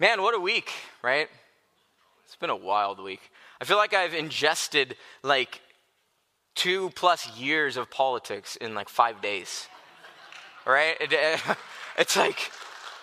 Man, what a week, right? It's been a wild week. I feel like I've ingested like 2+ years of politics in like 5 days, right? It's like,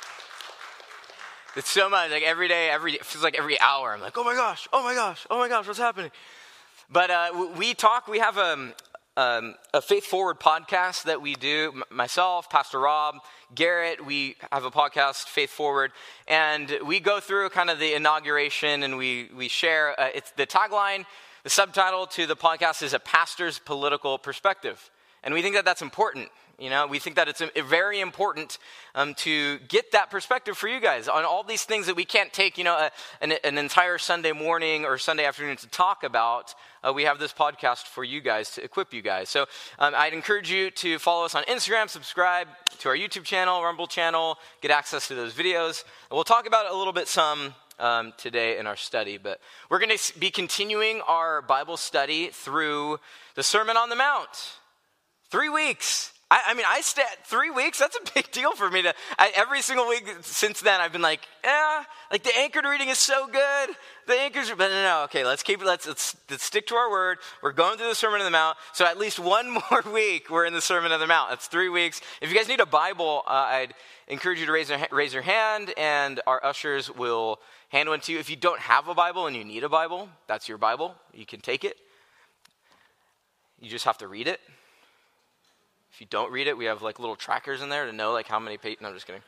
it's so much, like every day, it feels like every hour, I'm like, oh my gosh, what's happening? But we have a Faith Forward podcast that we do, myself, Pastor Rob, Garrett, we have a podcast, Faith Forward, and we go through kind of the inauguration and we share, it's the tagline, the subtitle to the podcast is A Pastor's Political Perspective. And we think that that's important. You know, we think that it's very important to get that perspective for you guys on all these things that we can't take, an entire Sunday morning or Sunday afternoon to talk about. We have this podcast for you guys to equip you guys. So I'd encourage you to follow us on Instagram, subscribe to our YouTube channel, Rumble channel, get access to those videos. And we'll talk about it a little bit today in our study. But we're going to be continuing our Bible study through the Sermon on the Mount. 3 weeks. I stay 3 weeks. That's a big deal for me. Every single week since then, I've been like the anchored reading is so good. The anchors, but no. Okay, let's stick to our word. We're going through the Sermon on the Mount. So at least one more week, we're in the Sermon on the Mount. That's 3 weeks. If you guys need a Bible, I'd encourage you to raise your hand, and our ushers will hand one to you. If you don't have a Bible and you need a Bible, that's your Bible. You can take it. You just have to read it. If you don't read it, we have like little trackers in there to know like how many pages. No, I'm just kidding.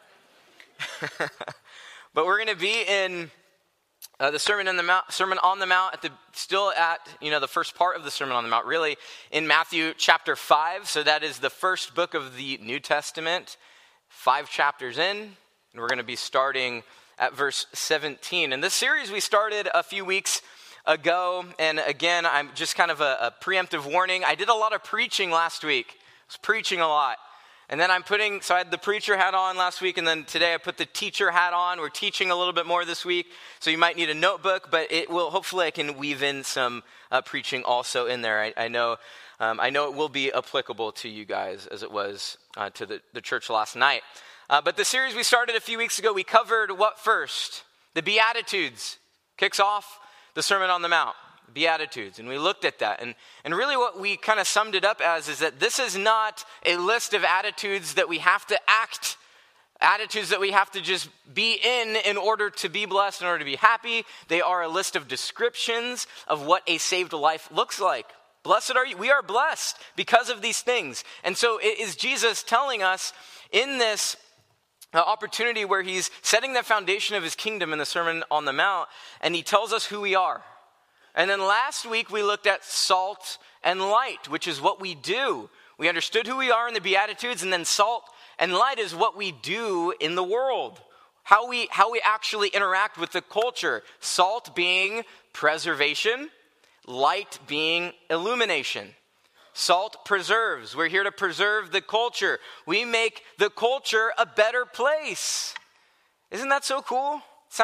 But we're going to be in the Sermon on the Mount, still at the first part of the Sermon on the Mount, really in Matthew chapter 5. So that is the first book of the New Testament, 5 chapters in, and we're going to be starting at verse 17. And this series we started a few weeks ago, and again, I'm just kind of a preemptive warning. I did a lot of preaching last week. I was preaching a lot. And then so I had the preacher hat on last week, and then today I put the teacher hat on. We're teaching a little bit more this week, so you might need a notebook, but hopefully I can weave in some preaching also in there. I know it will be applicable to you guys as it was to the church last night. But the series we started a few weeks ago, we covered what first? The Beatitudes. Kicks off the Sermon on the Mount. Beatitudes, and we looked at that, and really what we kind of summed it up as is that this is not a list of attitudes that we have to act, attitudes that we have to just be in order to be blessed, in order to be happy. They are a list of descriptions of what a saved life looks like. Blessed are you. We are blessed because of these things. And so it is Jesus telling us in this opportunity where he's setting the foundation of his kingdom in the Sermon on the Mount, and he tells us who we are. And then last week we looked at salt and light, which is what we do. We understood who we are in the Beatitudes, and then salt and light is what we do in the world. How we actually interact with the culture. Salt being preservation, light being illumination. Salt preserves. We're here to preserve the culture. We make the culture a better place. Isn't that so cool?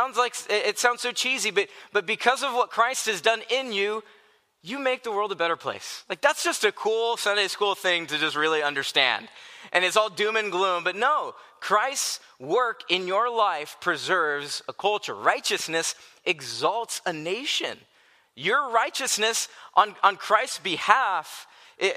It sounds so cheesy, but because of what Christ has done in you, you make the world a better place. Like, that's just a cool Sunday school thing to just really understand. And it's all doom and gloom, but no, Christ's work in your life preserves a culture. Righteousness exalts a nation. Your righteousness on Christ's behalf,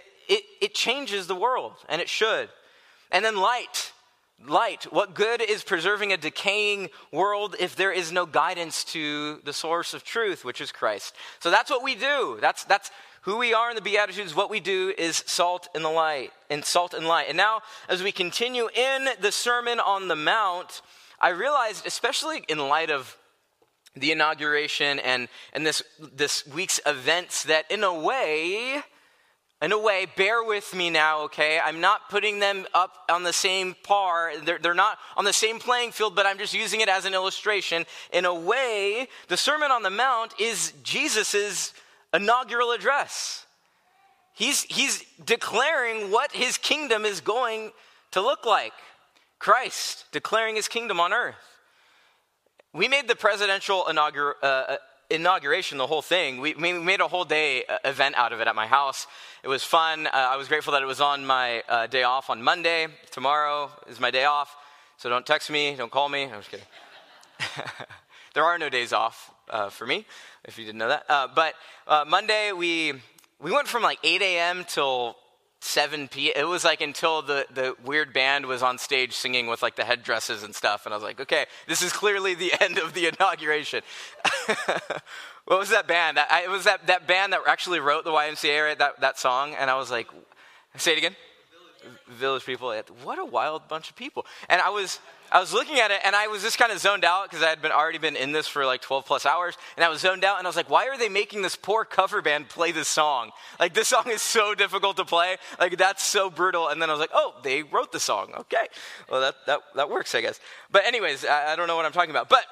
it changes the world, and it should. And then light. What good is preserving a decaying world if there is no guidance to the source of truth, which is Christ? So that's what we do. That's who we are in the Beatitudes. What we do is salt and light. And now, as we continue in the Sermon on the Mount, I realized, especially in light of the inauguration and this week's events, that in a way, bear with me now, okay? I'm not putting them up on the same par. They're not on the same playing field, but I'm just using it as an illustration. In a way, the Sermon on the Mount is Jesus's inaugural address. He's declaring what his kingdom is going to look like. Christ declaring his kingdom on earth. We made the presidential inauguration, the whole thing. We made a whole day event out of it at my house. It was fun. I was grateful that it was on my day off on Monday. Tomorrow is my day off, so don't text me, don't call me. I'm just kidding. There are no days off for me, if you didn't know that. But Monday, we went from like 8 a.m. till 7 p.m. It was like until the weird band was on stage singing with like the headdresses and stuff. And I was like, okay, this is clearly the end of the inauguration. What was that band? It was that band that actually wrote the YMCA, right? That song. And I was like, say it again. Village People. What a wild bunch of people. And I was looking at it, and I was just kind of zoned out because I had already been in this for like 12 plus hours, and I was zoned out, and I was like, why are they making this poor cover band play this song? Like, this song is so difficult to play. Like, that's so brutal. And then I was like, oh, they wrote the song. Okay. Well, that works, I guess. But anyways, I don't know what I'm talking about. But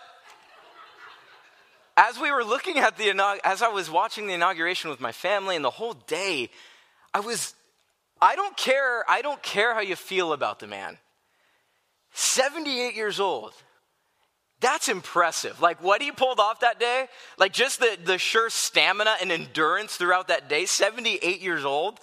as we were looking at as I was watching the inauguration with my family and the whole day, I don't care how you feel about the man. 78 years old. That's impressive. Like what he pulled off that day, like just the sheer stamina and endurance throughout that day, 78 years old.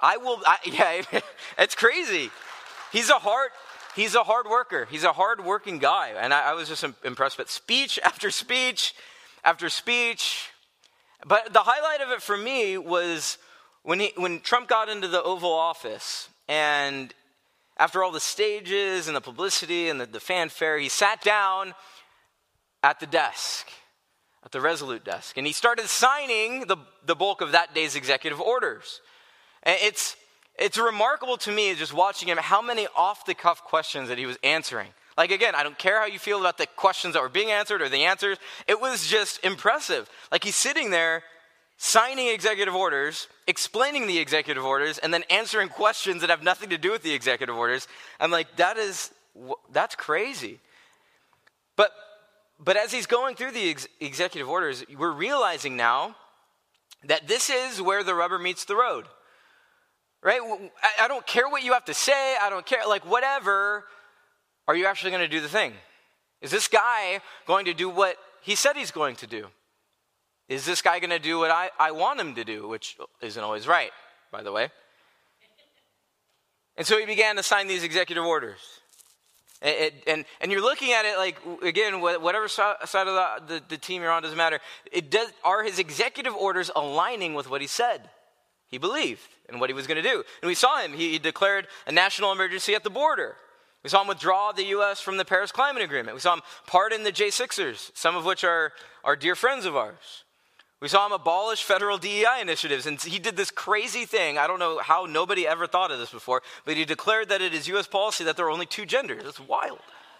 It's crazy. He's a hard worker. He's a hard working guy. And I was just impressed with speech after speech after speech. But the highlight of it for me was when Trump got into the Oval Office, and after all the stages and the publicity and the fanfare, he sat down at the desk, at the Resolute desk, and he started signing the bulk of that day's executive orders. And it's remarkable to me just watching him how many off-the-cuff questions that he was answering. Like, again, I don't care how you feel about the questions that were being answered or the answers. It was just impressive. Like, he's sitting there signing executive orders, explaining the executive orders, and then answering questions that have nothing to do with the executive orders. I'm like, that's crazy. But as he's going through the executive orders, we're realizing now that this is where the rubber meets the road, right? I don't care what you have to say. I don't care, like whatever. Are you actually going to do the thing? Is this guy going to do what he said he's going to do? Is this guy going to do what I want him to do, which isn't always right, by the way? And so he began to sign these executive orders. And you're looking at it like, again, whatever side of the team you're on doesn't matter. Are his executive orders aligning with what he said he believed and what he was going to do? And we saw him. He declared a national emergency at the border. We saw him withdraw the U.S. from the Paris Climate Agreement. We saw him pardon the J6ers, some of which are dear friends of ours. We saw him abolish federal DEI initiatives, and he did this crazy thing. I don't know how nobody ever thought of this before, but he declared that it is U.S. policy that there are only two genders. That's wild.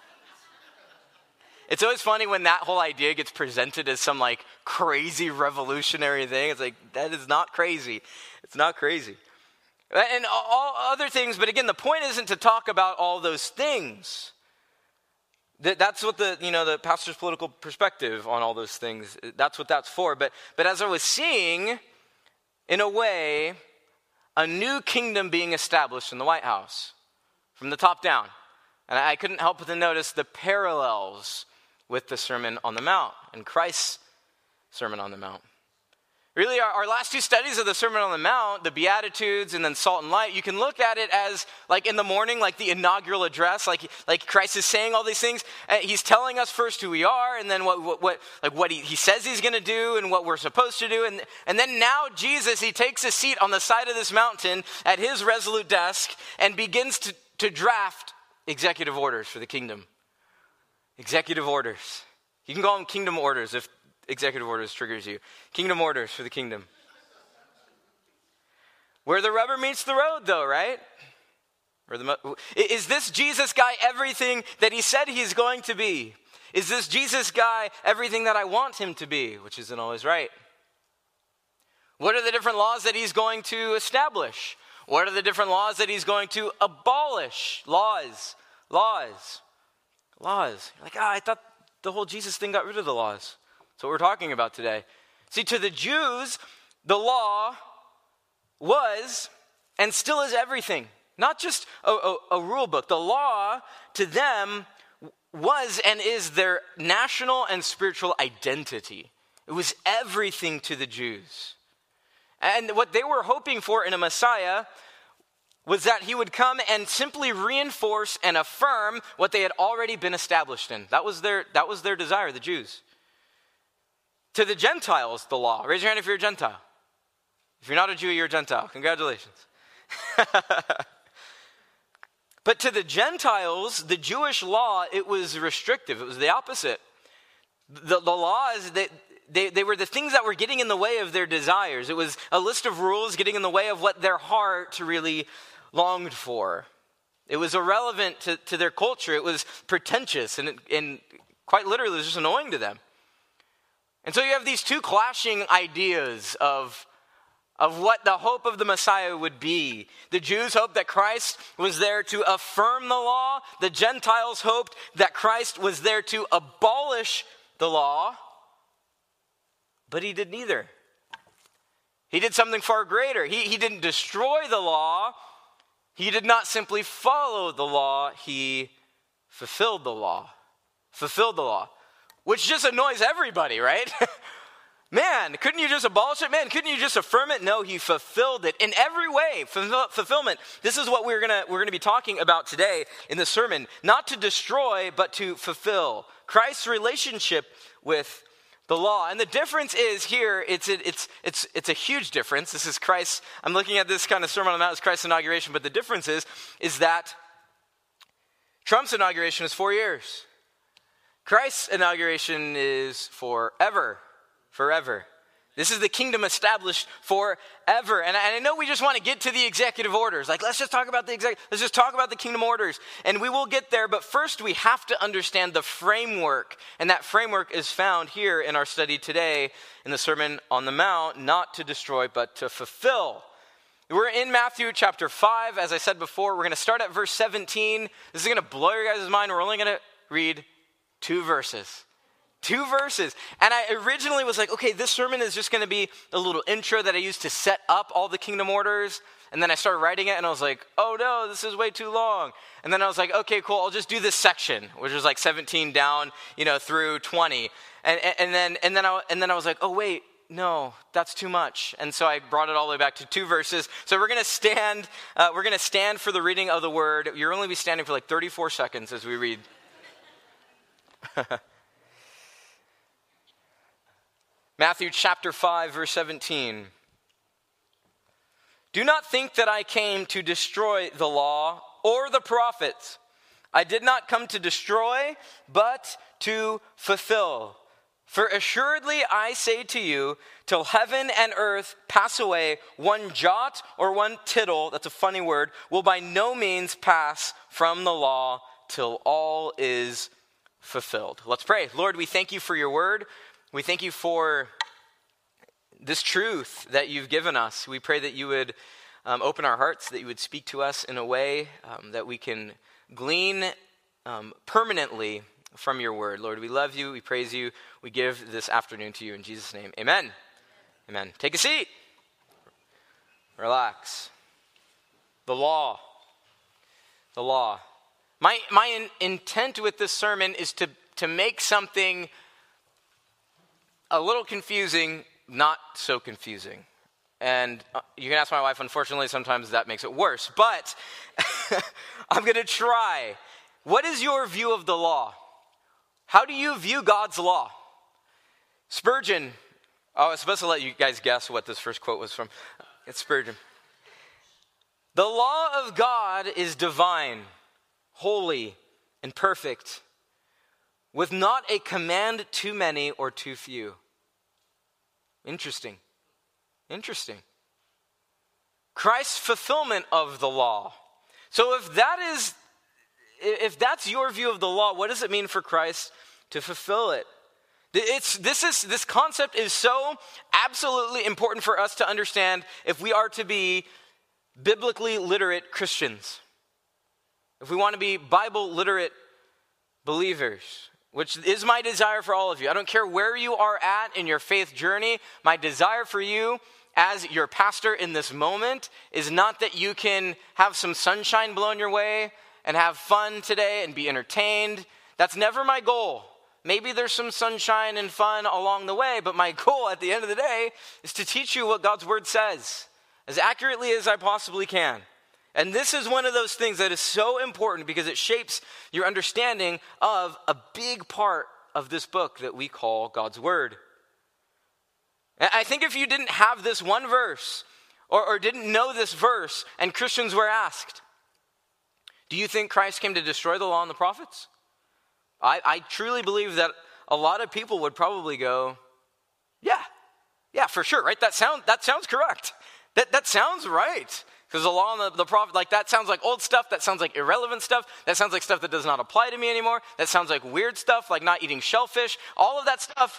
It's always funny when that whole idea gets presented as some like crazy revolutionary thing. It's like, that is not crazy. It's not crazy. And all other things, but again, the point isn't to talk about all those things. That's what the pastor's political perspective on all those things, that's what that's for. But as I was seeing, in a way, a new kingdom being established in the White House from the top down. And I couldn't help but to notice the parallels with the Sermon on the Mount and Christ's Sermon on the Mount. Really, our last two studies of the Sermon on the Mount, the Beatitudes and then Salt and Light, you can look at it as like in the morning, like the inaugural address, like Christ is saying all these things. He's telling us first who we are, and then what he says he's going to do and what we're supposed to do. And then now Jesus, he takes a seat on the side of this mountain at his Resolute desk and begins to draft executive orders for the kingdom. Executive orders. You can call them kingdom orders if executive orders triggers you. Kingdom orders for the kingdom. Where the rubber meets the road, though, right? Is this Jesus guy everything that he said he's going to be? Is this Jesus guy everything that I want him to be? Which isn't always right. What are the different laws that he's going to establish? What are the different laws that he's going to abolish? Laws. Like, I thought the whole Jesus thing got rid of the laws. That's what we're talking about today. See, to the Jews, the law was and still is everything. Not just a rule book. The law to them was and is their national and spiritual identity. It was everything to the Jews. And what they were hoping for in a Messiah was that he would come and simply reinforce and affirm what they had already been established in. That was their desire, the Jews. To the Gentiles, the law. Raise your hand if you're a Gentile. If you're not a Jew, you're a Gentile. Congratulations. But to the Gentiles, the Jewish law, it was restrictive. It was the opposite. The laws, they were the things that were getting in the way of their desires. It was a list of rules getting in the way of what their heart really longed for. It was irrelevant to their culture. It was pretentious and quite literally, it was just annoying to them. And so you have these two clashing ideas of what the hope of the Messiah would be. The Jews hoped that Christ was there to affirm the law. The Gentiles hoped that Christ was there to abolish the law. But he did neither. He did something far greater. He didn't destroy the law. He did not simply follow the law. He fulfilled the law. Fulfilled the law. Which just annoys everybody, right? Man, couldn't you just abolish it? Man, couldn't you just affirm it? No, he fulfilled it in every way. Fulfillment. This is what we're gonna be talking about today in the sermon. Not to destroy, but to fulfill. Christ's relationship with the law. And the difference is here, it's a huge difference. This is Christ. I'm looking at this kind of Sermon on the Mount as Christ's inauguration, but the difference is that Trump's inauguration is 4 years. Christ's inauguration is forever. Forever. This is the kingdom established forever. And I know we just want to get to the executive orders. Like, let's just talk about the kingdom orders. And we will get there, but first we have to understand the framework. And that framework is found here in our study today in the Sermon on the Mount, not to destroy, but to fulfill. We're in Matthew chapter 5. As I said before, we're going to start at verse 17. This is going to blow your guys' mind. We're only going to read 2 verses. 2 verses. And I originally was like, okay, this sermon is just going to be a little intro that I used to set up all the kingdom orders. And then I started writing it and I was like, oh no, this is way too long. And then I was like, okay, cool, I'll just do this section, which was like 17 down, through 20. And then I was like, oh wait, no, that's too much. And so I brought it all the way back to 2 verses. So we're going to stand for the reading of the word. You'll only be standing for like 34 seconds as we read. Matthew chapter 5, verse 17. Do not think that I came to destroy the law or the prophets. I did not come to destroy, but to fulfill. For assuredly I say to you, till heaven and earth pass away, one jot or one tittle, that's a funny word, will by no means pass from the law till all is fulfilled. Let's pray. Lord, we thank you for your word. We thank you for this truth that you've given us. We pray that you would open our hearts, that you would speak to us in a way that we can glean permanently from your word. Lord, we love you. We praise you. We give this afternoon to you in Jesus' name. Amen. Amen. Take a seat. Relax. The law. The law. My intent with this sermon is to make something a little confusing, not so confusing. And you can ask my wife, unfortunately, sometimes that makes it worse. But I'm going to try. What is your view of the law? How do you view God's law? Spurgeon, I was supposed to let you guys guess what this first quote was from. It's Spurgeon. The law of God is divine, holy, and perfect, with not a command too many or too few. Interesting. Christ's fulfillment of the law. So if that's your view of the law, what does it mean for Christ to fulfill it? This concept is so absolutely important for us to understand if we are to be biblically literate Christians. If we want to be Bible literate believers, which is my desire for all of you. I don't care where you are at in your faith journey. My desire for you as your pastor in this moment is not that you can have some sunshine blown your way and have fun today and be entertained. That's never my goal. Maybe there's some sunshine and fun along the way, but my goal at the end of the day is to teach you what God's word says as accurately as I possibly can. And this is one of those things that is so important because it shapes your understanding of a big part of this book that we call God's Word. And I think if you didn't have this one verse or didn't know this verse and Christians were asked, do you think Christ came to destroy the law and the prophets? I truly believe that a lot of people would probably go, yeah, for sure, right? That sounds correct. That sounds right. Because the law and the prophet, like that sounds like old stuff. That sounds like irrelevant stuff. That sounds like stuff that does not apply to me anymore. That sounds like weird stuff, like not eating shellfish. All of that stuff,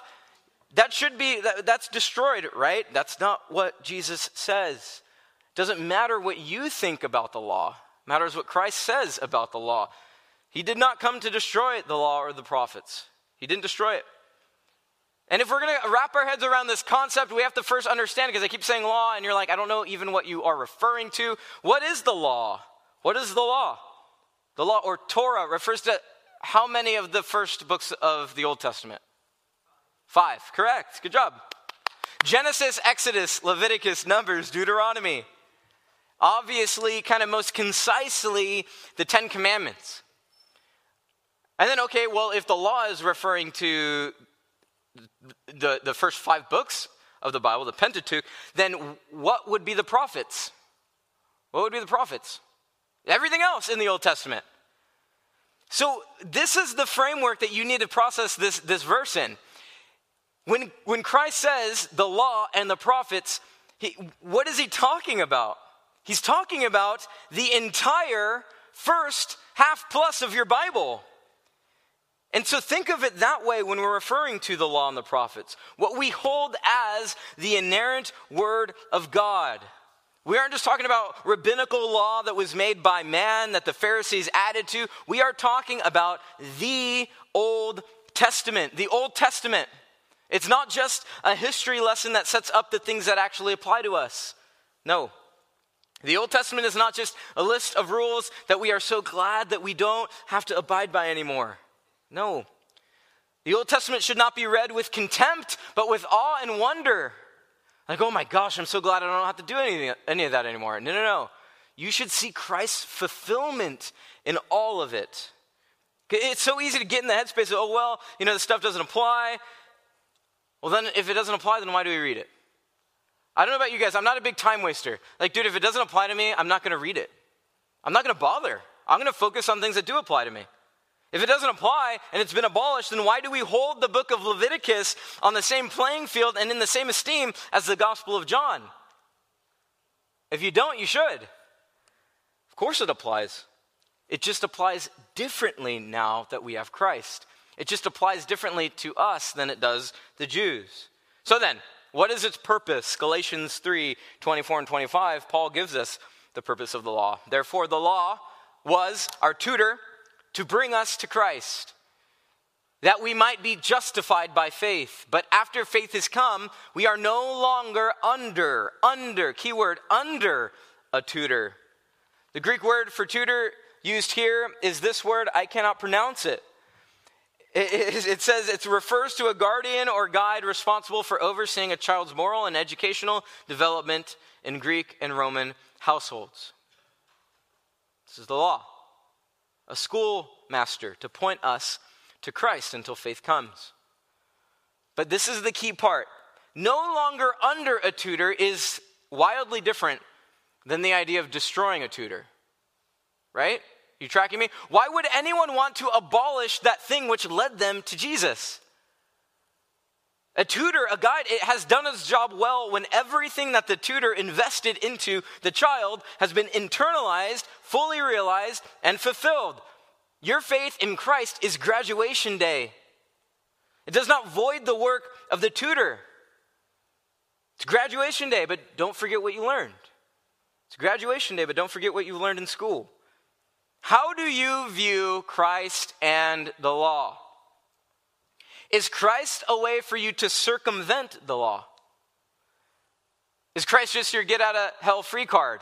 that's destroyed, right? That's not what Jesus says. It doesn't matter what you think about the law. It matters what Christ says about the law. He did not come to destroy the law or the prophets. He didn't destroy it. And if we're going to wrap our heads around this concept, we have to first understand, because I keep saying law, and you're like, I don't know even what you are referring to. What is the law? What is the law? The law, or Torah, refers to how many of the first books of the Old Testament? 5, correct, good job. Genesis, Exodus, Leviticus, Numbers, Deuteronomy. Obviously, kind of most concisely, the 10 Commandments. And then, okay, well, if the law is referring to the first 5 books of the Bible, the Pentateuch, then what would be the prophets? What would be the prophets? Everything else in the Old Testament. So this is the framework that you need to process this verse in. When Christ says the law and the prophets, what is he talking about? He's talking about the entire first half plus of your Bible. And so think of it that way when we're referring to the law and the prophets. What we hold as the inerrant word of God. We aren't just talking about rabbinical law that was made by man that the Pharisees added to. We are talking about the Old Testament. The Old Testament. It's not just a history lesson that sets up the things that actually apply to us. No. The Old Testament is not just a list of rules that we are so glad that we don't have to abide by anymore. No. The Old Testament should not be read with contempt, but with awe and wonder. Like, oh my gosh, I'm so glad I don't have to do any of that anymore. No. You should see Christ's fulfillment in all of it. It's so easy to get in the headspace of, this stuff doesn't apply. Well, then if it doesn't apply, then why do we read it? I don't know about you guys. I'm not a big time waster. Like, dude, if it doesn't apply to me, I'm not going to read it. I'm not going to bother. I'm going to focus on things that do apply to me. If it doesn't apply and it's been abolished, then why do we hold the book of Leviticus on the same playing field and in the same esteem as the Gospel of John? If you don't, you should. Of course it applies. It just applies differently now that we have Christ. It just applies differently to us than it does the Jews. So then, what is its purpose? Galatians 3:24 and 25, Paul gives us the purpose of the law. Therefore, the law was our tutor to bring us to Christ, that we might be justified by faith. But after faith has come, we are no longer under a tutor. The Greek word for tutor used here is this word, I cannot pronounce it. It says it refers to a guardian or guide responsible for overseeing a child's moral and educational development in Greek and Roman households. This is the law. A schoolmaster to point us to Christ until faith comes. But this is the key part. No longer under a tutor is wildly different than the idea of destroying a tutor. Right? You tracking me? Why would anyone want to abolish that thing which led them to Jesus? A tutor, a guide, it has done its job well when everything that the tutor invested into the child has been internalized, fully realized, and fulfilled. Your faith in Christ is graduation day. It does not void the work of the tutor. It's graduation day, but don't forget what you learned. It's graduation day, but don't forget what you learned in school. How do you view Christ and the law? Is Christ a way for you to circumvent the law? Is Christ just your get out of hell free card?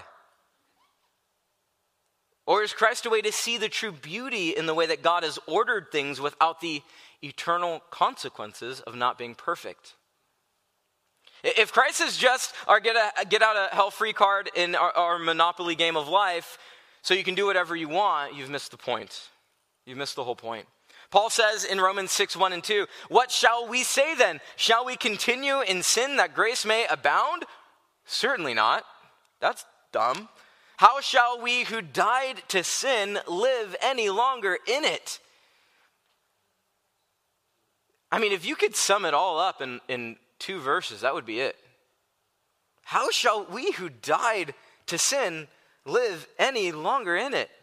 Or is Christ a way to see the true beauty in the way that God has ordered things without the eternal consequences of not being perfect? If Christ is just our get out of hell free card in our Monopoly game of life, so you can do whatever you want, you've missed the point. You've missed the whole point. Paul says in Romans 6:1-2, what shall we say then? Shall we continue in sin that grace may abound? Certainly not. That's dumb. How shall we who died to sin live any longer in it? I mean, if you could sum it all up in 2 verses, that would be it. How shall we who died to sin live any longer in it?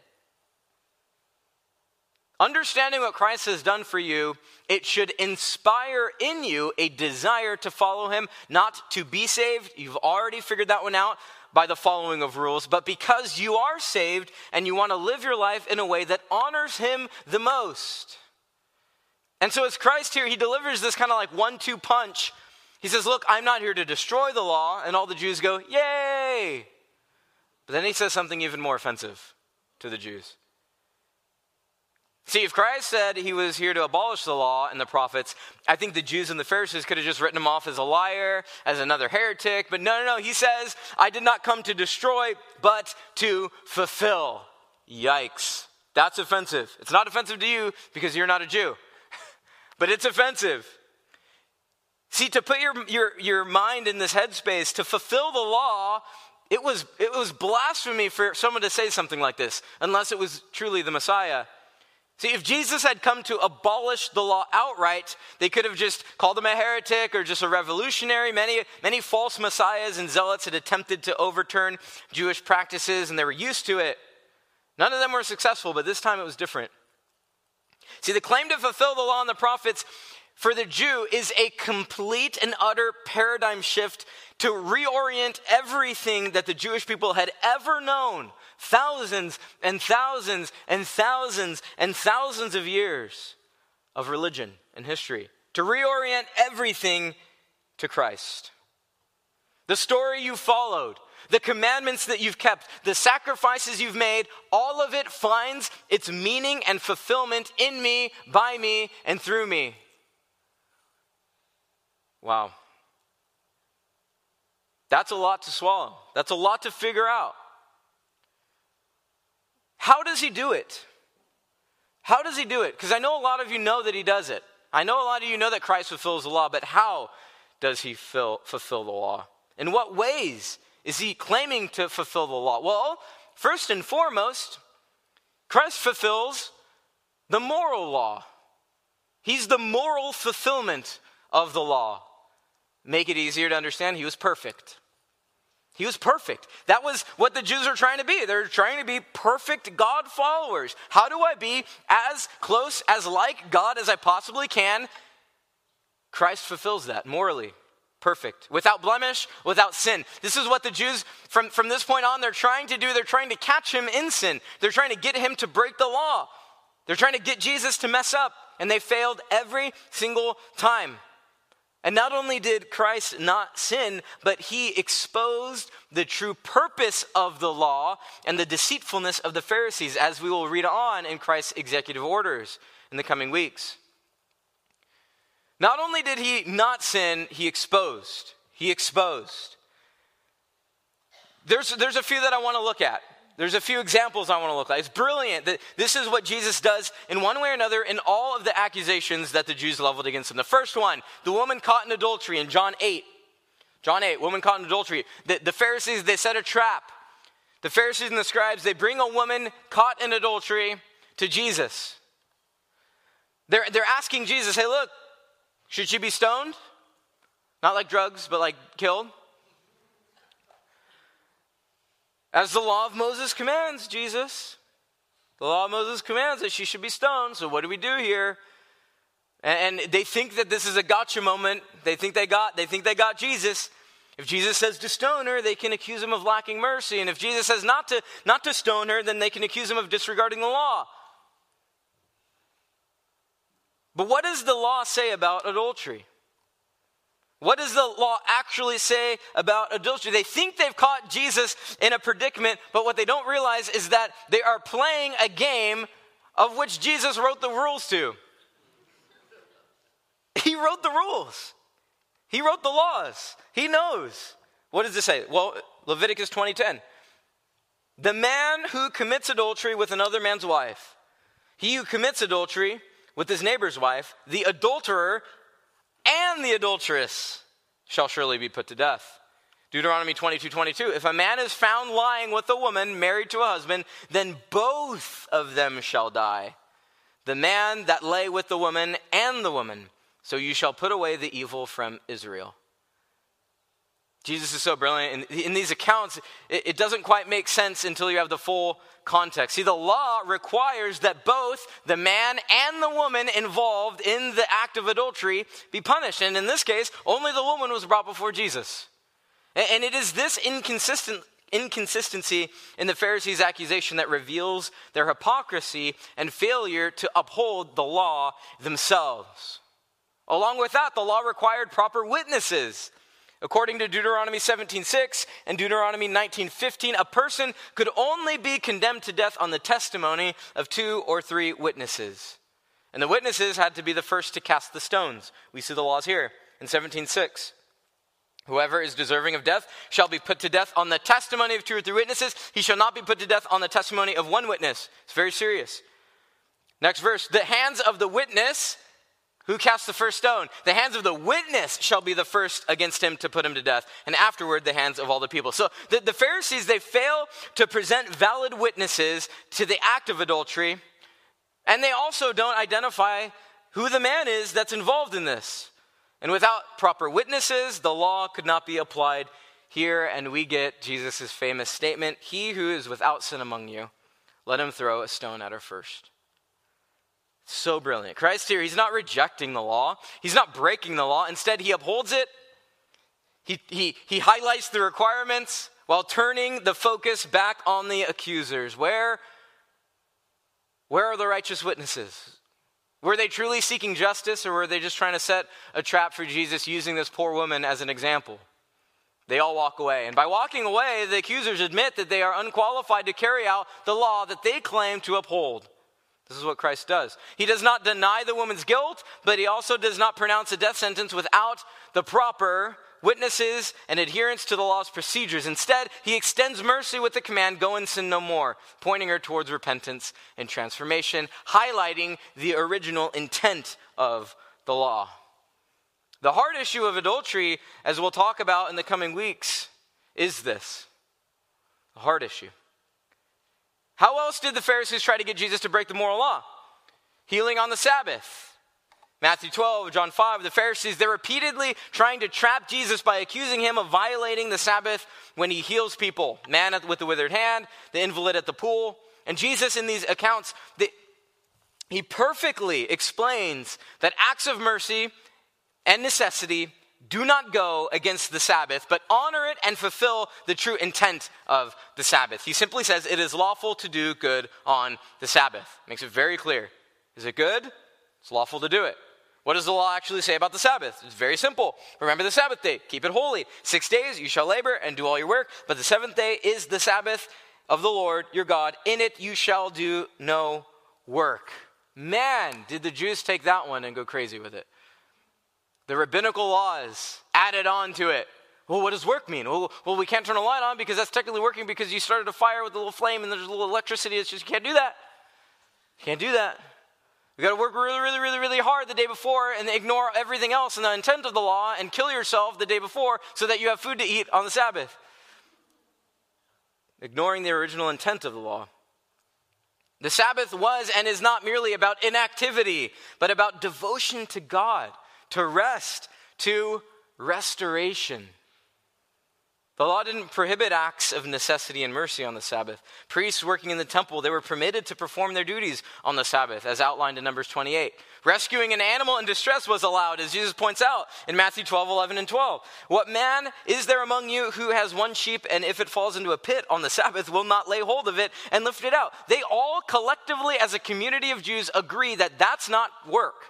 Understanding what Christ has done for you, it should inspire in you a desire to follow him, not to be saved. You've already figured that one out by the following of rules, but because you are saved and you want to live your life in a way that honors him the most. And so as Christ here, he delivers this kind of like 1-2 punch. He says, look, I'm not here to destroy the law. And all the Jews go, yay. But then he says something even more offensive to the Jews. See, if Christ said he was here to abolish the law and the prophets, I think the Jews and the Pharisees could have just written him off as a liar, as another heretic. But no. He says, I did not come to destroy, but to fulfill. Yikes. That's offensive. It's not offensive to you because you're not a Jew. But it's offensive. See, to put your mind in this headspace, to fulfill the law, it was blasphemy for someone to say something like this, unless it was truly the Messiah. See, if Jesus had come to abolish the law outright, they could have just called him a heretic or just a revolutionary. Many false messiahs and zealots had attempted to overturn Jewish practices, and they were used to it. None of them were successful, but this time it was different. See, the claim to fulfill the law and the prophets for the Jew is a complete and utter paradigm shift to reorient everything that the Jewish people had ever known. Thousands and thousands and thousands and thousands of years of religion and history. To reorient everything to Christ. The story you followed, the commandments that you've kept, the sacrifices you've made, all of it finds its meaning and fulfillment in me, by me, and through me. Wow. That's a lot to swallow. That's a lot to figure out. How does he do it? How does he do it? Because I know a lot of you know that he does it. I know a lot of you know that Christ fulfills the law, but how does he fulfill the law? In what ways is he claiming to fulfill the law? Well, first and foremost, Christ fulfills the moral law. He's the moral fulfillment of the law. Make it easier to understand, he was perfect. He was perfect. That was what the Jews were trying to be. They're trying to be perfect God followers. How do I be as close, as like God as I possibly can? Christ fulfills that morally. Perfect. Without blemish, without sin. This is what the Jews, from this point on, they're trying to do. They're trying to catch him in sin. They're trying to get him to break the law. They're trying to get Jesus to mess up. And they failed every single time. And not only did Christ not sin, but he exposed the true purpose of the law and the deceitfulness of the Pharisees, as we will read on in Christ's executive orders in the coming weeks. Not only did he not sin, he exposed. He exposed. There's a few that I want to look at. There's a few examples I want to look at. It's brilliant that this is what Jesus does in one way or another in all of the accusations that the Jews leveled against him. The first one, the woman caught in adultery in John 8. John 8, woman caught in adultery. The Pharisees, they set a trap. The Pharisees and the scribes, they bring a woman caught in adultery to Jesus. They're asking Jesus, hey, look, should she be stoned? Not like drugs, but like killed. As the law of Moses commands, Jesus. The law of Moses commands that she should be stoned. So what do we do here? And they think that this is a gotcha moment. They think they got Jesus. If Jesus says to stone her, they can accuse him of lacking mercy. And if Jesus says not to stone her, then they can accuse him of disregarding the law. But what does the law say about adultery? What does the law actually say about adultery? They think they've caught Jesus in a predicament, but what they don't realize is that they are playing a game of which Jesus wrote the rules to. He wrote the rules. He wrote the laws. He knows. What does it say? Well, Leviticus 20:10. The man who commits adultery with another man's wife, he who commits adultery with his neighbor's wife, the adulterer and the adulteress shall surely be put to death. Deuteronomy 22:22. If a man is found lying with a woman married to a husband, then both of them shall die. The man that lay with the woman and the woman. So you shall put away the evil from Israel. Jesus is so brilliant. In these accounts, it doesn't quite make sense until you have the full context. See, the law requires that both the man and the woman involved in the act of adultery be punished. And in this case, only the woman was brought before Jesus. And it is this inconsistency in the Pharisees' accusation that reveals their hypocrisy and failure to uphold the law themselves. Along with that, the law required proper witnesses. According to Deuteronomy 17:6 and Deuteronomy 19:15, a person could only be condemned to death on the testimony of 2 or 3 witnesses. And the witnesses had to be the first to cast the stones. We see the laws here in 17:6. Whoever is deserving of death shall be put to death on the testimony of 2 or 3 witnesses. He shall not be put to death on the testimony of 1 witness. It's very serious. Next verse. The hands of the witness who cast the first stone, the hands of the witness shall be the first against him to put him to death, and afterward the hands of all the people. So the Pharisees, they fail to present valid witnesses to the act of adultery, and they also don't identify who the man is that's involved in this. And without proper witnesses, the law could not be applied here, and we get Jesus' famous statement, "He who is without sin among you, let him throw a stone at her first." So brilliant. Christ here, he's not rejecting the law. He's not breaking the law. Instead, he upholds it. He highlights the requirements while turning the focus back on the accusers. Where are the righteous witnesses? Were they truly seeking justice, or were they just trying to set a trap for Jesus using this poor woman as an example? They all walk away. And by walking away, the accusers admit that they are unqualified to carry out the law that they claim to uphold. This is what Christ does. He does not deny the woman's guilt, but he also does not pronounce a death sentence without the proper witnesses and adherence to the law's procedures. Instead, he extends mercy with the command, "Go and sin no more," pointing her towards repentance and transformation, highlighting the original intent of the law. The hard issue of adultery, as we'll talk about in the coming weeks, is this. A hard issue. How else did the Pharisees try to get Jesus to break the moral law? Healing on the Sabbath. Matthew 12, John 5, the Pharisees, they're repeatedly trying to trap Jesus by accusing him of violating the Sabbath when he heals people. Man with the withered hand, the invalid at the pool. And Jesus, in these accounts, he perfectly explains that acts of mercy and necessity do not go against the Sabbath, but honor it and fulfill the true intent of the Sabbath. He simply says it is lawful to do good on the Sabbath. Makes it very clear. Is it good? It's lawful to do it. What does the law actually say about the Sabbath? It's very simple. Remember the Sabbath day. Keep it holy. 6 days you shall labor and do all your work, but the 7th day is the Sabbath of the Lord your God. In it you shall do no work. Man, did the Jews take that one and go crazy with it. The rabbinical laws added on to it. Well, what does work mean? Well, we can't turn a light on because that's technically working because you started a fire with a little flame and there's a little electricity. It's just, you can't do that. You can't do that. You got to work really, really, really, really hard the day before and ignore everything else and the intent of the law and kill yourself the day before so that you have food to eat on the Sabbath. Ignoring the original intent of the law. The Sabbath was and is not merely about inactivity, but about devotion to God. To rest, to restoration. The law didn't prohibit acts of necessity and mercy on the Sabbath. Priests working in the temple, they were permitted to perform their duties on the Sabbath, as outlined in Numbers 28. Rescuing an animal in distress was allowed, as Jesus points out in Matthew 12, 11, and 12. What man is there among you who has one sheep, and if it falls into a pit on the Sabbath, will not lay hold of it and lift it out? They all collectively, as a community of Jews, agree that that's not work.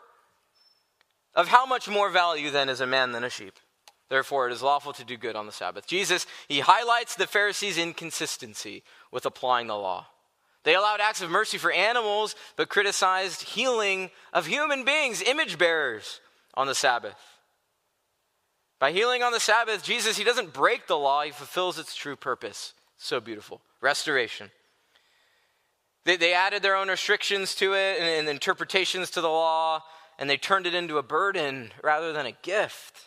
Of how much more value then is a man than a sheep? Therefore, it is lawful to do good on the Sabbath. Jesus, he highlights the Pharisees' inconsistency with applying the law. They allowed acts of mercy for animals, but criticized healing of human beings, image bearers, on the Sabbath. By healing on the Sabbath, Jesus, he doesn't break the law, he fulfills its true purpose. So beautiful. Restoration. They added their own restrictions to it and interpretations to the law, and they turned it into a burden rather than a gift.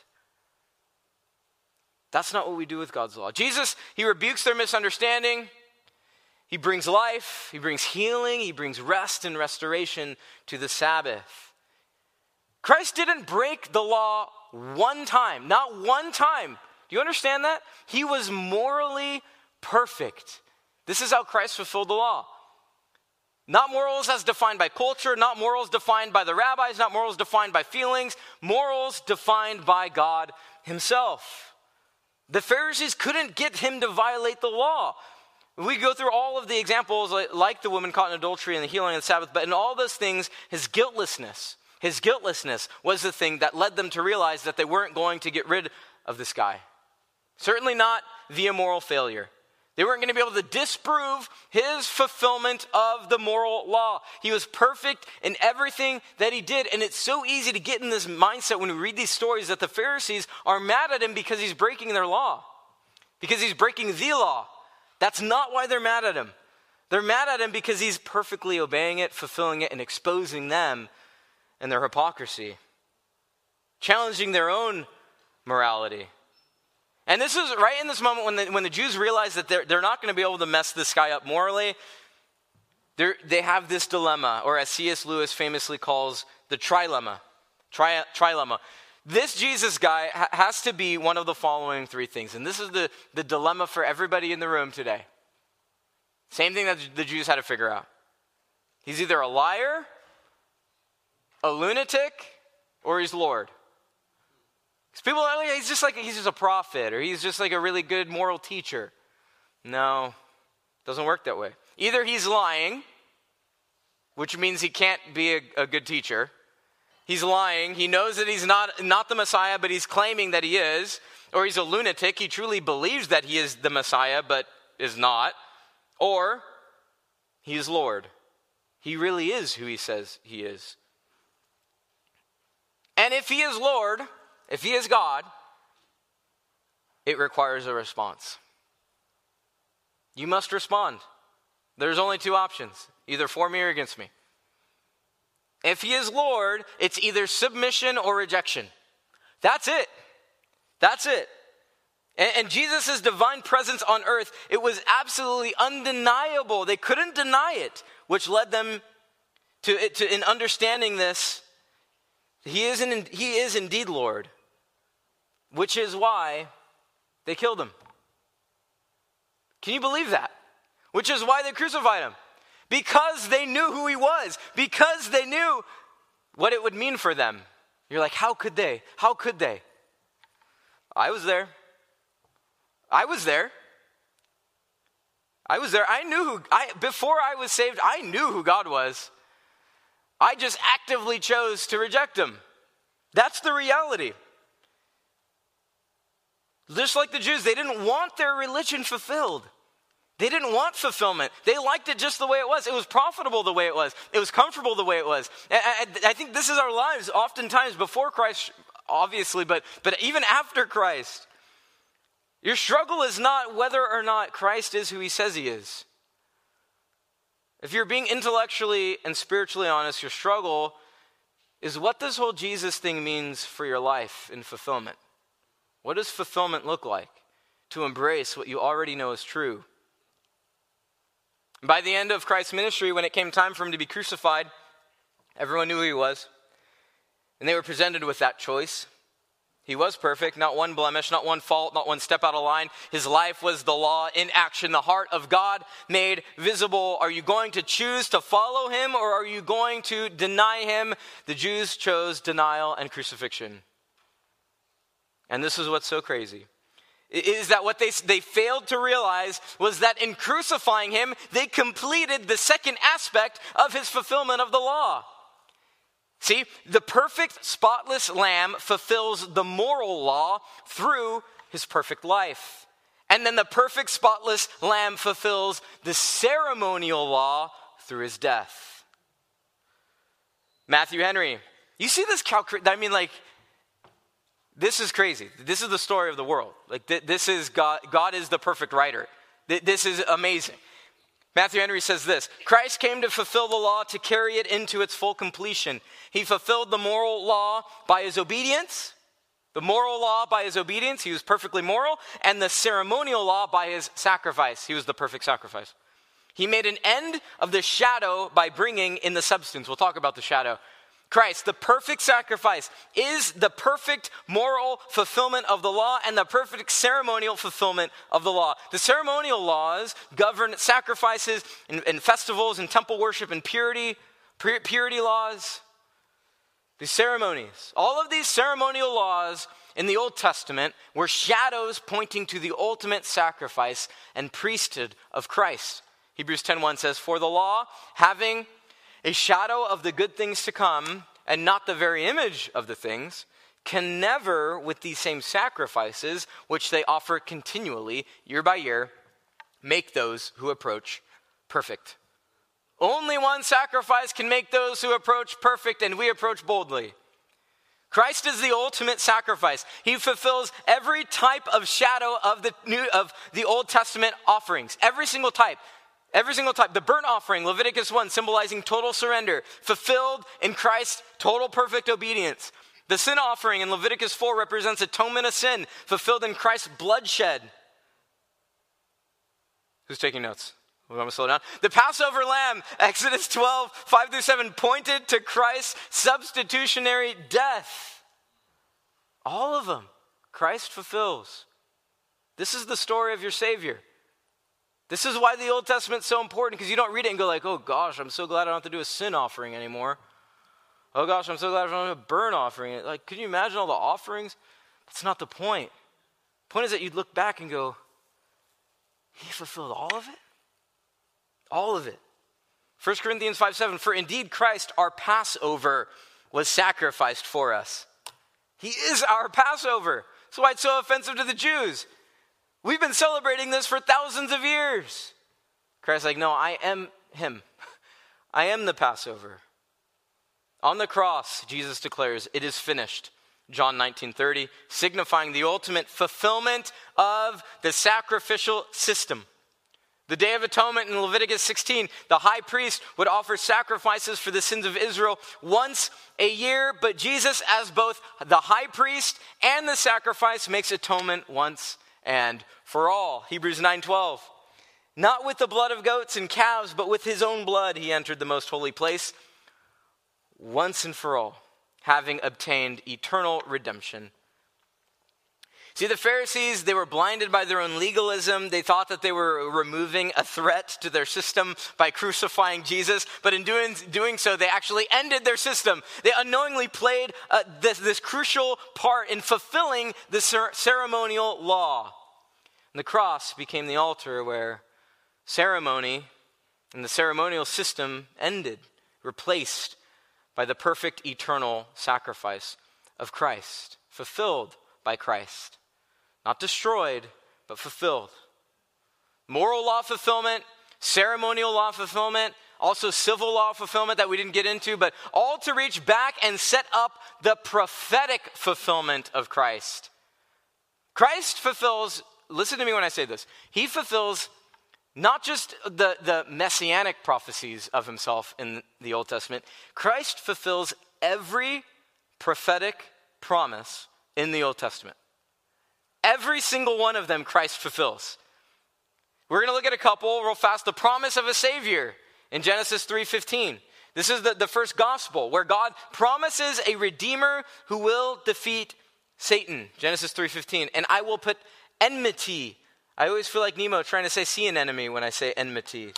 That's not what we do with God's law. Jesus, he rebukes their misunderstanding. He brings life, he brings healing, he brings rest and restoration to the Sabbath. Christ didn't break the law one time, not one time. Do you understand that? He was morally perfect. This is how Christ fulfilled the law. Not morals as defined by culture, not morals defined by the rabbis, not morals defined by feelings, morals defined by God himself. The Pharisees couldn't get him to violate the law. We go through all of the examples like the woman caught in adultery and the healing of the Sabbath, but in all those things, his guiltlessness was the thing that led them to realize that they weren't going to get rid of this guy. Certainly not via moral failure. They weren't going to be able to disprove his fulfillment of the moral law. He was perfect in everything that he did. And it's so easy to get in this mindset when we read these stories that the Pharisees are mad at him because he's breaking their law, because he's breaking the law. That's not why they're mad at him. They're mad at him because he's perfectly obeying it, fulfilling it, and exposing them and their hypocrisy, challenging their own morality. And this is right in this moment when the Jews realize that they're not going to be able to mess this guy up morally. They have this dilemma, or as C.S. Lewis famously calls, the trilemma. Trilemma. This Jesus guy has to be one of the following three things. And this is the dilemma for everybody in the room today. Same thing that the Jews had to figure out. He's either a liar, a lunatic, or he's Lord. Because people are like, he's just a prophet, or he's just like a really good moral teacher. No, doesn't work that way. Either he's lying, which means he can't be a good teacher. He's lying. He knows that he's not the Messiah, but he's claiming that he is. Or he's a lunatic. He truly believes that he is the Messiah, but is not. Or he is Lord. He really is who he says he is. And if he is Lord, if he is God, it requires a response. You must respond. There's only two options, either for me or against me. If he is Lord, it's either submission or rejection. That's it. That's it. And Jesus' divine presence on earth, it was absolutely undeniable. They couldn't deny it, which led them to in understanding this, he is indeed Lord, which is why they killed him. Can you believe that? Which is why they crucified him. Because they knew who he was. Because they knew what it would mean for them. You're like, how could they? How could they? I was there. Before I was saved, I knew who God was. I just actively chose to reject him. That's the reality. Just like the Jews, they didn't want their religion fulfilled. They didn't want fulfillment. They liked it just the way it was. It was profitable the way it was. It was comfortable the way it was. I think this is our lives oftentimes before Christ, obviously, but even after Christ. Your struggle is not whether or not Christ is who he says he is. If you're being intellectually and spiritually honest, your struggle is what this whole Jesus thing means for your life in fulfillment. What does fulfillment look like? To embrace what you already know is true. By the end of Christ's ministry, when it came time for him to be crucified, everyone knew who he was. And they were presented with that choice. He was perfect, not one blemish, not one fault, not one step out of line. His life was the law in action, the heart of God made visible. Are you going to choose to follow him, or are you going to deny him? The Jews chose denial and crucifixion. And this is what's so crazy. Is that what they failed to realize was that in crucifying him, they completed the second aspect of his fulfillment of the law. See, the perfect, spotless lamb fulfills the moral law through his perfect life. And then the perfect, spotless lamb fulfills the ceremonial law through his death. Matthew Henry, you see this This is crazy. This is the story of the world. Like this is God. God is the perfect writer. This is amazing. Matthew Henry says this: Christ came to fulfill the law, to carry it into its full completion. He fulfilled the moral law by his obedience. The moral law by his obedience, he was perfectly moral, and the ceremonial law by his sacrifice. He was the perfect sacrifice. He made an end of the shadow by bringing in the substance. We'll talk about the shadow. Christ, the perfect sacrifice, is the perfect moral fulfillment of the law and the perfect ceremonial fulfillment of the law. The ceremonial laws govern sacrifices and festivals and temple worship and purity laws. These ceremonies, all of these ceremonial laws in the Old Testament were shadows pointing to the ultimate sacrifice and priesthood of Christ. Hebrews 10:1 says, "For the law, having a shadow of the good things to come, and not the very image of the things, can never, with these same sacrifices, which they offer continually, year by year, make those who approach perfect." Only one sacrifice can make those who approach perfect, and we approach boldly. Christ is the ultimate sacrifice. He fulfills every type of shadow of the Old Testament offerings. Every single type. Every single type. The burnt offering, Leviticus 1, symbolizing total surrender, fulfilled in Christ's total perfect obedience. The sin offering in Leviticus 4 represents atonement of sin, fulfilled in Christ's bloodshed. Who's taking notes? I'm going to slow down. The Passover lamb, Exodus 12, 5-7, pointed to Christ's substitutionary death. All of them, Christ fulfills. This is the story of your Savior. This is why the Old Testament's so important, because you don't read it and go like, oh gosh, I'm so glad I don't have to do a sin offering anymore. Oh gosh, I'm so glad I don't have a burnt offering. Like, can you imagine all the offerings? That's not the point. The point is that you'd look back and go, he fulfilled all of it? All of it. 1 Corinthians 5:7, "For indeed Christ, our Passover, was sacrificed for us." He is our Passover. That's why it's so offensive to the Jews. We've been celebrating this for thousands of years. Christ's like, no, I am him. I am the Passover. On the cross, Jesus declares, "It is finished." John 19:30, signifying the ultimate fulfillment of the sacrificial system. The Day of Atonement in Leviticus 16, the high priest would offer sacrifices for the sins of Israel once a year, but Jesus, as both the high priest and the sacrifice, makes atonement once and for all. Hebrews 9:12, "Not with the blood of goats and calves, but with his own blood he entered the most holy place once and for all, having obtained eternal redemption." See, the Pharisees, they were blinded by their own legalism. They thought that they were removing a threat to their system by crucifying Jesus. But in doing so, they actually ended their system. They unknowingly played this crucial part in fulfilling the ceremonial law. And the cross became the altar where ceremony and the ceremonial system ended, replaced by the perfect eternal sacrifice of Christ, fulfilled by Christ. Not destroyed, but fulfilled. Moral law fulfillment, ceremonial law fulfillment, also civil law fulfillment that we didn't get into, but all to reach back and set up the prophetic fulfillment of Christ. Christ fulfills, listen to me when I say this, he fulfills not just the messianic prophecies of himself in the Old Testament, Christ fulfills every prophetic promise in the Old Testament. Every single one of them Christ fulfills. We're going to look at a couple real fast. The promise of a Savior in Genesis 3:15. This is the first gospel where God promises a Redeemer who will defeat Satan. Genesis 3:15. "And I will put enmity." I always feel like Nemo trying to say sea anemone when I say enmity.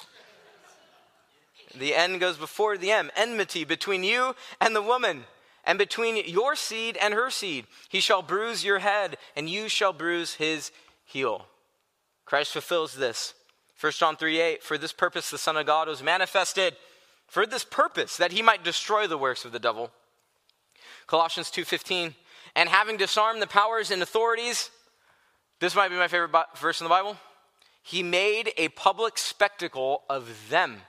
The N goes before the M. "Enmity between you and the woman, and between your seed and her seed. He shall bruise your head, and you shall bruise his heel." Christ fulfills this. 1 John 3:8, "For this purpose the Son of God was manifested." For this purpose, that he might destroy the works of the devil. Colossians 2:15, "And having disarmed the powers and authorities," this might be my favorite verse in the Bible, "he made a public spectacle of them,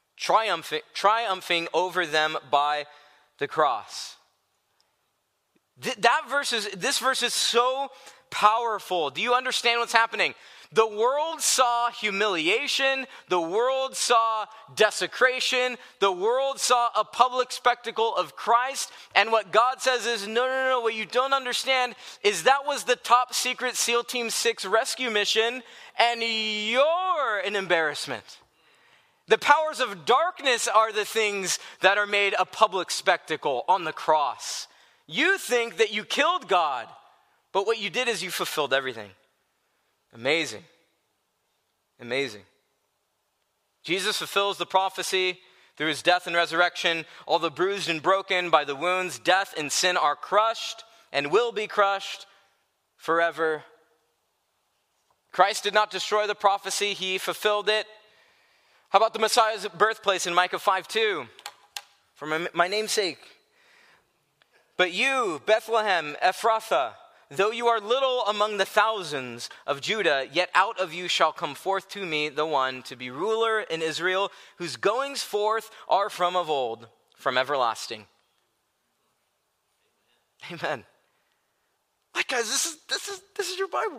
triumphing over them by the cross." This verse is so powerful. Do you understand what's happening? The world saw humiliation. The world saw desecration. The world saw a public spectacle of Christ. And what God says is, no. What you don't understand is that was the top secret SEAL Team 6 rescue mission, and you're an embarrassment. The powers of darkness are the things that are made a public spectacle on the cross. You think that you killed God, but what you did is you fulfilled everything. Amazing. Amazing. Jesus fulfills the prophecy through his death and resurrection. All the bruised and broken by the wounds, death and sin are crushed and will be crushed forever. Christ did not destroy the prophecy, he fulfilled it. How about the Messiah's birthplace in Micah 5:2? For my name's sake. But you, Bethlehem, Ephrathah, though you are little among the thousands of Judah, yet out of you shall come forth to me the one to be ruler in Israel, whose goings forth are from of old, from everlasting. Amen. Like, guys, this is your Bible.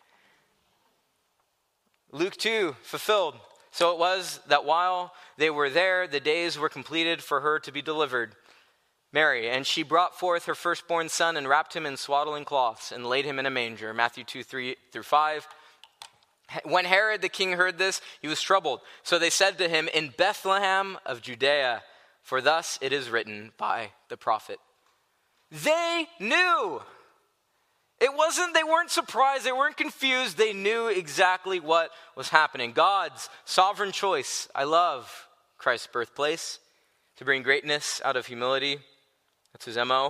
Luke 2, fulfilled. So it was that while they were there, the days were completed for her to be delivered, Mary, and she brought forth her firstborn son and wrapped him in swaddling cloths and laid him in a manger. Matthew 2:3-5. When Herod the king heard this, he was troubled. So they said to him, in Bethlehem of Judea, for thus it is written by the prophet. They knew. They weren't surprised, they weren't confused, they knew exactly what was happening. God's sovereign choice. I love Christ's birthplace, to bring greatness out of humility. That's his MO.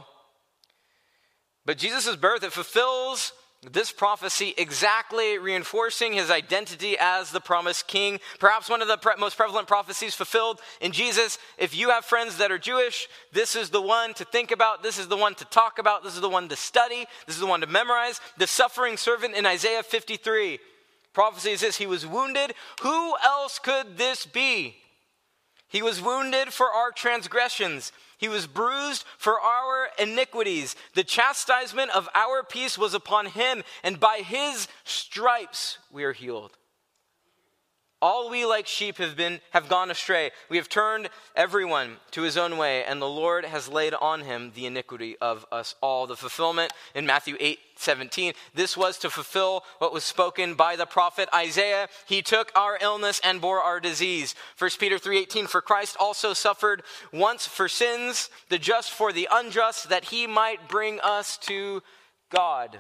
But Jesus' birth, it fulfills this prophecy exactly, reinforcing his identity as the promised king. Perhaps one of the most prevalent prophecies fulfilled in Jesus. If you have friends that are Jewish, this is the one to think about. This is the one to talk about. This is the one to study. This is the one to memorize. The suffering servant in Isaiah 53. Prophecy is this: he was wounded. Who else could this be? He was wounded for our transgressions. He was bruised for our iniquities. The chastisement of our peace was upon him, and by his stripes we are healed. All we like sheep have gone astray. We have turned everyone to his own way, and the Lord has laid on him the iniquity of us all. The fulfillment in Matthew 8:17. This was to fulfill what was spoken by the prophet Isaiah. He took our illness and bore our disease. 1 Peter 3:18. For Christ also suffered once for sins, the just for the unjust, that he might bring us to God.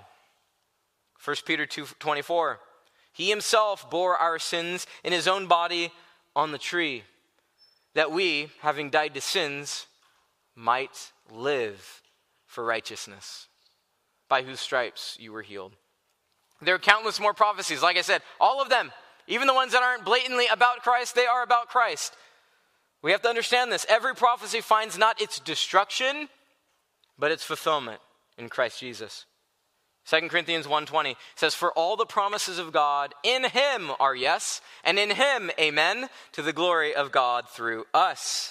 1 Peter 2:24. He himself bore our sins in his own body on the tree, that we, having died to sins, might live for righteousness, by whose stripes you were healed. There are countless more prophecies. Like I said, all of them, even the ones that aren't blatantly about Christ, they are about Christ. We have to understand this. Every prophecy finds not its destruction, but its fulfillment in Christ Jesus. 2 Corinthians 1:20 says, for all the promises of God in him are yes, and in him amen, to the glory of God through us.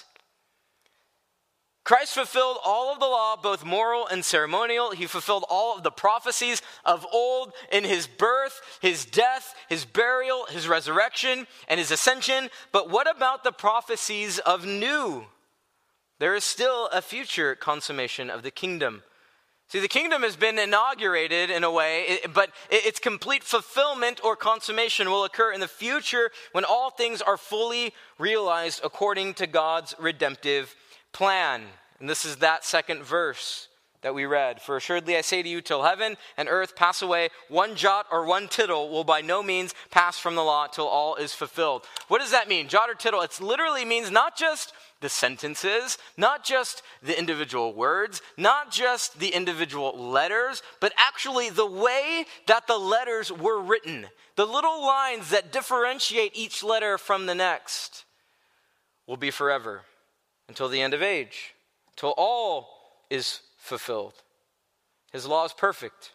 Christ fulfilled all of the law, both moral and ceremonial. He fulfilled all of the prophecies of old in his birth, his death, his burial, his resurrection, and his ascension. But what about the prophecies of new? There is still a future consummation of the kingdom. See, the kingdom has been inaugurated in a way, but its complete fulfillment or consummation will occur in the future when all things are fully realized according to God's redemptive plan. And this is that second verse that we read. For assuredly I say to you, till heaven and earth pass away, one jot or one tittle will by no means pass from the law till all is fulfilled. What does that mean? Jot or tittle, it literally means not just the sentences, not just the individual words, not just the individual letters, but actually the way that the letters were written. The little lines that differentiate each letter from the next will be forever until the end of age, till all is fulfilled. His law is perfect.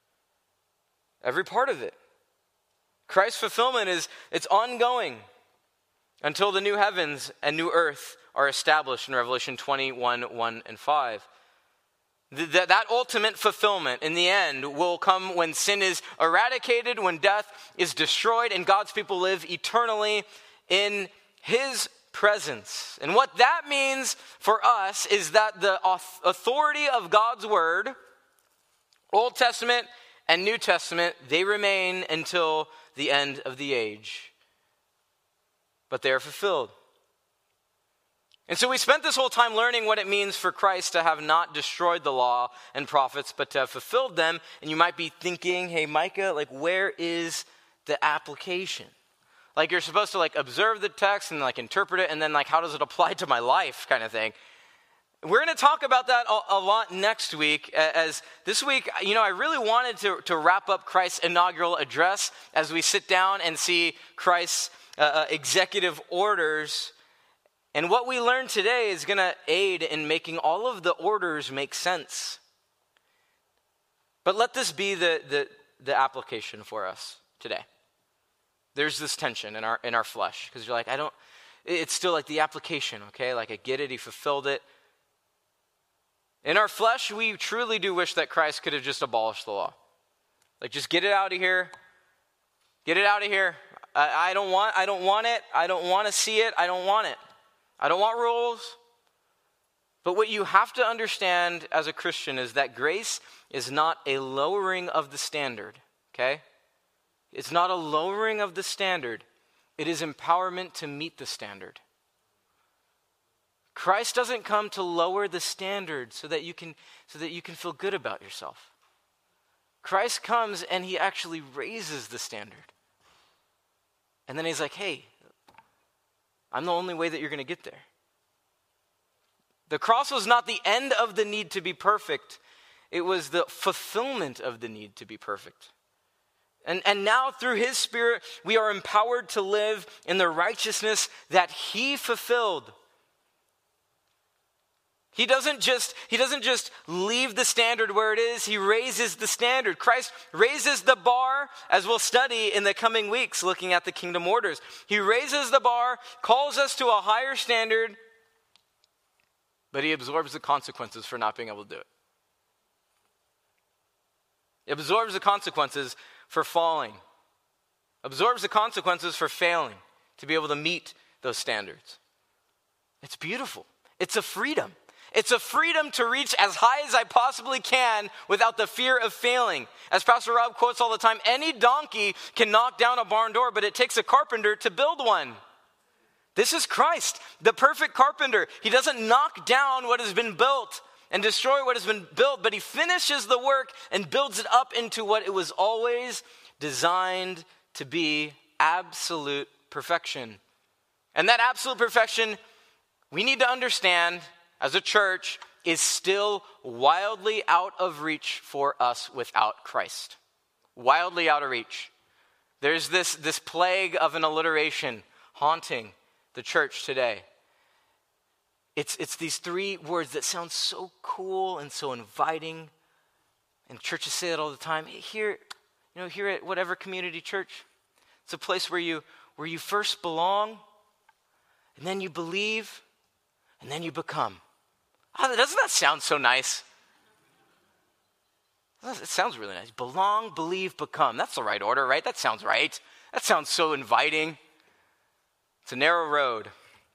Every part of it. Christ's fulfillment it's ongoing until the new heavens and new earth are established in Revelation 21:1-5. That ultimate fulfillment in the end will come when sin is eradicated, when death is destroyed, and God's people live eternally in his presence. And what that means for us is that the authority of God's word, Old Testament and New Testament, they remain until the end of the age. But they are fulfilled. And so we spent this whole time learning what it means for Christ to have not destroyed the law and prophets, but to have fulfilled them. And you might be thinking, hey, Micah, like, where is the application? Like, you're supposed to, like, observe the text and, like, interpret it, and then, like, how does it apply to my life kind of thing? We're going to talk about that a lot next week, as this week, I really wanted to wrap up Christ's inaugural address as we sit down and see Christ's executive orders. And what we learn today is going to aid in making all of the orders make sense. But let this be the application for us today. There's this tension in our flesh, because you're like, it's still like the application, okay? Like, I get it, he fulfilled it. In our flesh, we truly do wish that Christ could have just abolished the law. Like, just get it out of here. Get it out of here. I don't want it. I don't want to see it. I don't want it. I don't want rules. But what you have to understand as a Christian is that grace is not a lowering of the standard, okay? It's not a lowering of the standard. It is empowerment to meet the standard. Christ doesn't come to lower the standard so that you can feel good about yourself. Christ comes and he actually raises the standard. And then he's like, hey, I'm the only way that you're going to get there. The cross was not the end of the need to be perfect. It was the fulfillment of the need to be perfect. And now through his Spirit, we are empowered to live in the righteousness that he fulfilled. He doesn't just leave the standard where it is, he raises the standard. Christ raises the bar, as we'll study in the coming weeks looking at the kingdom orders. He raises the bar, calls us to a higher standard, but he absorbs the consequences for not being able to do it. He absorbs the consequences for falling. Absorbs the consequences for failing to be able to meet those standards. It's beautiful. It's a freedom. It's a freedom to reach as high as I possibly can without the fear of failing. As Pastor Rob quotes all the time, any donkey can knock down a barn door, but it takes a carpenter to build one. This is Christ, the perfect carpenter. He doesn't knock down what has been built and destroy what has been built, but he finishes the work and builds it up into what it was always designed to be, absolute perfection. And that absolute perfection, we need to understand as a church, is still wildly out of reach for us without Christ. Wildly out of reach. There's this plague of an alliteration haunting the church today. It's these three words that sound so cool and so inviting. And churches say it all the time. Here at whatever community church, it's a place where you first belong, and then you believe, and then you become. Oh, doesn't that sound so nice? It sounds really nice. Belong, believe, become. That's the right order, right? That sounds right. That sounds so inviting. It's a narrow road.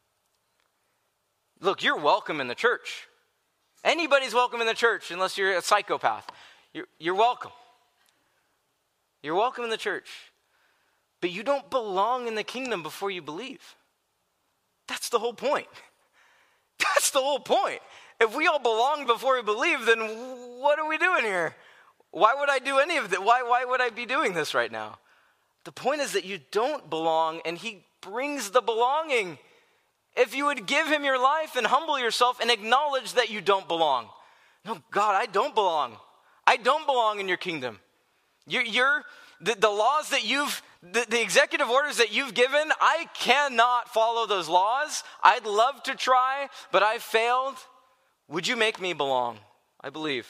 Look, you're welcome in the church. Anybody's welcome in the church unless you're a psychopath. You're welcome. You're welcome in the church. But you don't belong in the kingdom before you believe. That's the whole point. That's the whole point. If we all belong before we believe, then what are we doing here? Why would I do any of that? Why would I be doing this right now? The point is that you don't belong, and he brings the belonging. If you would give him your life and humble yourself and acknowledge that you don't belong. No, God, I don't belong. I don't belong in your kingdom. The laws that the executive orders that you've given, I cannot follow those laws. I'd love to try, but I failed. Would you make me belong? I believe.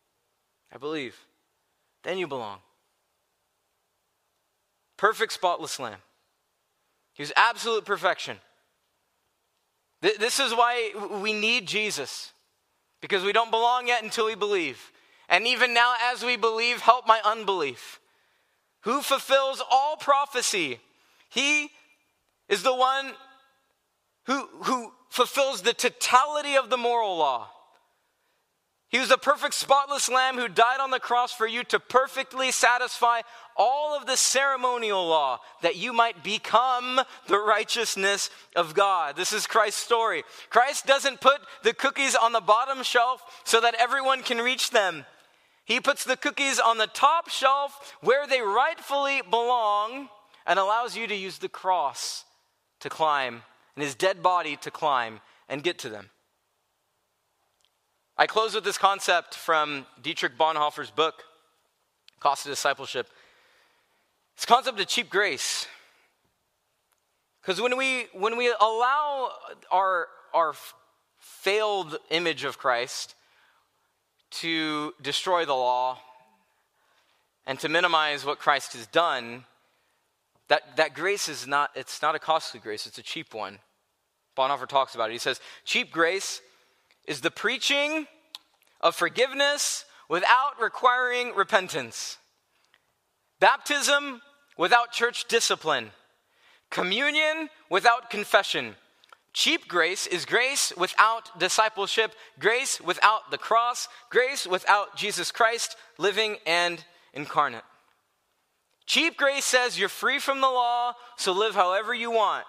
Then you belong. Perfect, spotless lamb. He was absolute perfection. This is why we need Jesus. because we don't belong yet until we believe. And even now as we believe, help my unbelief. Who fulfills all prophecy? He is the one who fulfills the totality of the moral law. He was the perfect spotless lamb who died on the cross for you to perfectly satisfy all of the ceremonial law, that you might become the righteousness of God. This is Christ's story. Christ doesn't put the cookies on the bottom shelf so that everyone can reach them. He puts the cookies on the top shelf where they rightfully belong and allows you to use the cross to climb and his dead body to climb and get to them. I close with this concept from Dietrich Bonhoeffer's book, Cost of Discipleship. This concept of cheap grace. Because when we allow our failed image of Christ to destroy the law and to minimize what Christ has done, that grace is not a costly grace, it's a cheap one. Bonhoeffer talks about it. He says, cheap grace is the preaching of forgiveness without requiring repentance. Baptism without church discipline. Communion without confession. Cheap grace is grace without discipleship, grace without the cross, grace without Jesus Christ living and incarnate. Cheap grace says you're free from the law, so live however you want.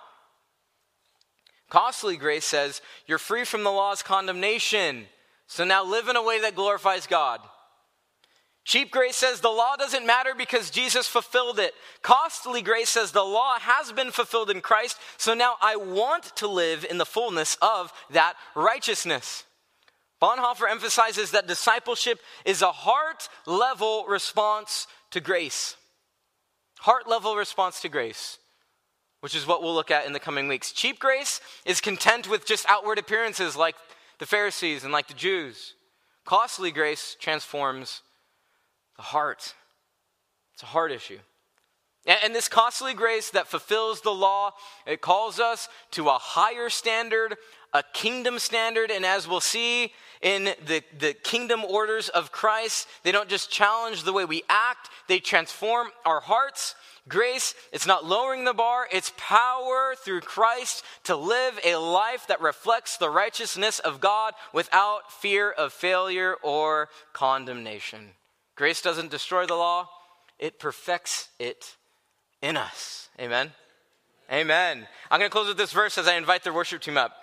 Costly grace says you're free from the law's condemnation, so now live in a way that glorifies God. Cheap grace says the law doesn't matter because Jesus fulfilled it. Costly grace says the law has been fulfilled in Christ, so now I want to live in the fullness of that righteousness. Bonhoeffer emphasizes that discipleship is a heart-level response to grace. Heart-level response to grace, which is what we'll look at in the coming weeks. Cheap grace is content with just outward appearances like the Pharisees and like the Jews. Costly grace transforms the heart. It's a heart issue. And this costly grace that fulfills the law, it calls us to a higher standard, a kingdom standard. And as we'll see in the kingdom orders of Christ, they don't just challenge the way we act, they transform our hearts. Grace, it's not lowering the bar, it's power through Christ to live a life that reflects the righteousness of God without fear of failure or condemnation. Grace doesn't destroy the law, it perfects it in us. Amen? Amen. I'm going to close with this verse as I invite the worship team up.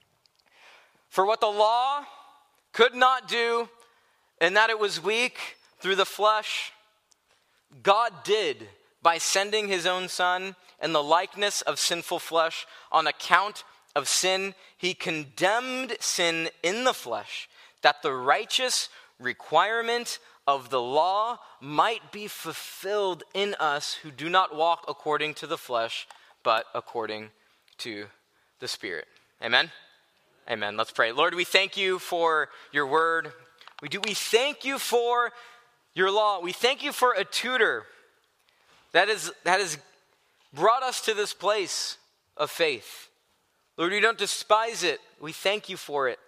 For what the law could not do, in that it was weak through the flesh, God did by sending his own Son in the likeness of sinful flesh. On account of sin, he condemned sin in the flesh, that the righteous requirement of the law might be fulfilled in us who do not walk according to the flesh, but according to the Spirit. Amen? Amen. Let's pray. Lord, we thank you for your word. We thank you for your law. We thank you for a tutor that has brought us to this place of faith. Lord, we don't despise it. We thank you for it.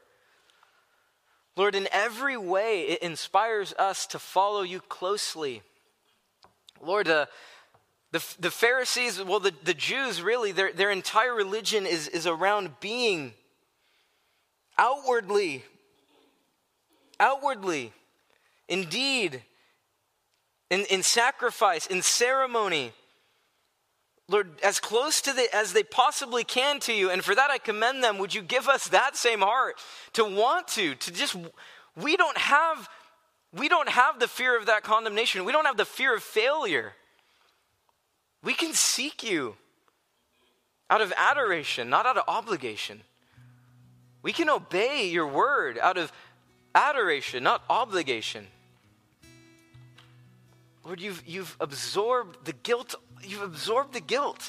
Lord, in every way, it inspires us to follow you closely. Lord, the Pharisees, well, the Jews, really, their entire religion is around being outwardly, indeed, in sacrifice, in ceremony, Lord, as close to as they possibly can to you. And for that I commend them. Would you give us that same heart to want to just, we don't have the fear of that condemnation. We don't have the fear of failure. We can seek you out of adoration, not out of obligation. We can obey your word out of adoration, not obligation. Lord, you've absorbed the guilt. You've absorbed the guilt.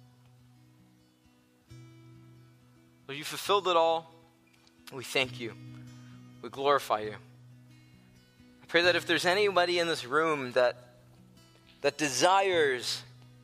Lord, you fulfilled it all. We thank you. We glorify you. I pray that if there's anybody in this room that desires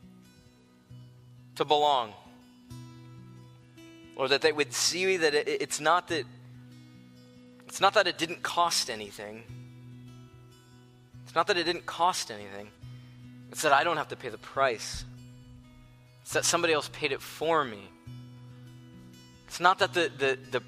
to belong, or that they would see that it's not It's not that it didn't cost anything. It's not that it didn't cost anything. It's that I don't have to pay the price. It's that somebody else paid it for me. It's not that the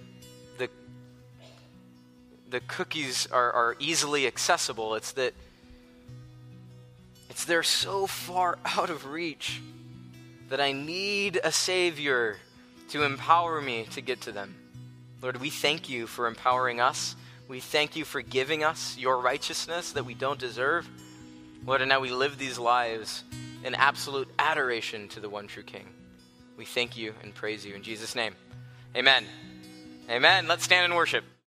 cookies are easily accessible. It's that they're so far out of reach that I need a Savior to empower me to get to them. Lord, we thank you for empowering us. We thank you for giving us your righteousness that we don't deserve. Lord, and now we live these lives in absolute adoration to the one true King. We thank you and praise you in Jesus' name. Amen. Amen. Let's stand and worship.